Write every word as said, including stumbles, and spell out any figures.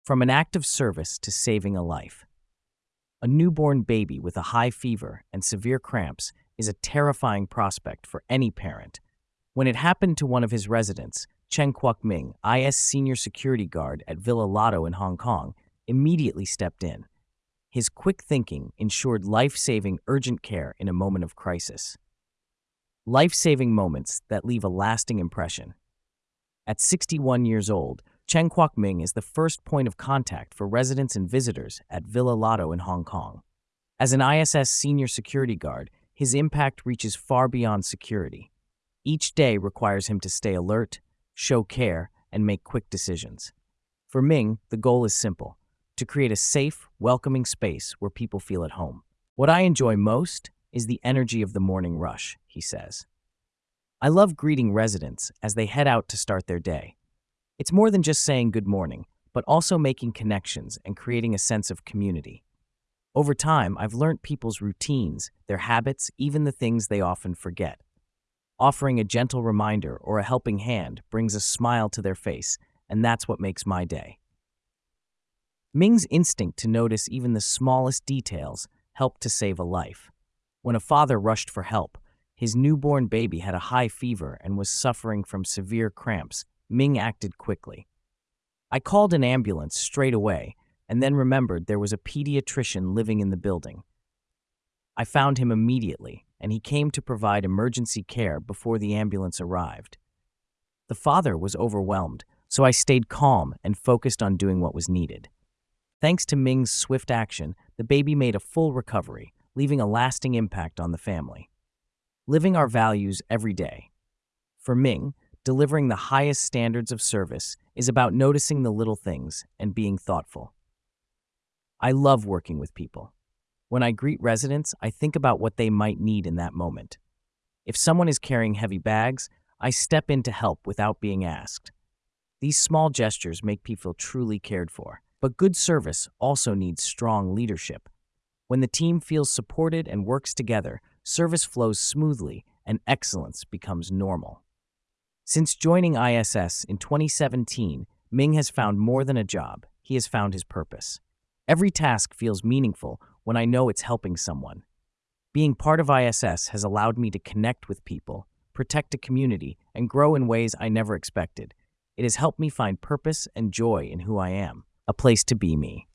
From an act of service to saving a life. A newborn baby with a high fever and severe cramps is a terrifying prospect for any parent. When it happened to one of his residents, Cheng Kwok Ming, I S senior security guard at Villa Lotto in Hong Kong, immediately stepped in. His quick thinking ensured life-saving urgent care in a moment of crisis. Life-saving moments that leave a lasting impression. At sixty-one years old, Cheng Kwok Ming is the first point of contact for residents and visitors at Villa Lotto in Hong Kong. As an I S S senior security guard, his impact reaches far beyond security. Each day requires him to stay alert, show care, and make quick decisions. For Ming, the goal is simple: to create a safe, welcoming space where people feel at home. What I enjoy most is the energy of the morning rush, he says. I love greeting residents as they head out to start their day. It's more than just saying good morning, but also making connections and creating a sense of community. Over time, I've learned people's routines, their habits, even the things they often forget. Offering a gentle reminder or a helping hand brings a smile to their face, and that's what makes my day. Ming's instinct to notice even the smallest details helped to save a life. When a father rushed for help, his newborn baby had a high fever and was suffering from severe cramps. Ming acted quickly. I called an ambulance straight away and then remembered there was a pediatrician living in the building. I found him immediately, and he came to provide emergency care before the ambulance arrived. The father was overwhelmed, so I stayed calm and focused on doing what was needed. Thanks to Ming's swift action, the baby made a full recovery, leaving a lasting impact on the family. Living our values every day. For Ming, delivering the highest standards of service is about noticing the little things and being thoughtful. I love working with people. When I greet residents, I think about what they might need in that moment. If someone is carrying heavy bags, I step in to help without being asked. These small gestures make people truly cared for. But good service also needs strong leadership. When the team feels supported and works together, service flows smoothly and excellence becomes normal. Since joining I S S in twenty seventeen, Ming has found more than a job. He has found his purpose. Every task feels meaningful when I know it's helping someone. Being part of I S S has allowed me to connect with people, protect a community, and grow in ways I never expected. It has helped me find purpose and joy in who I am. A place to be me.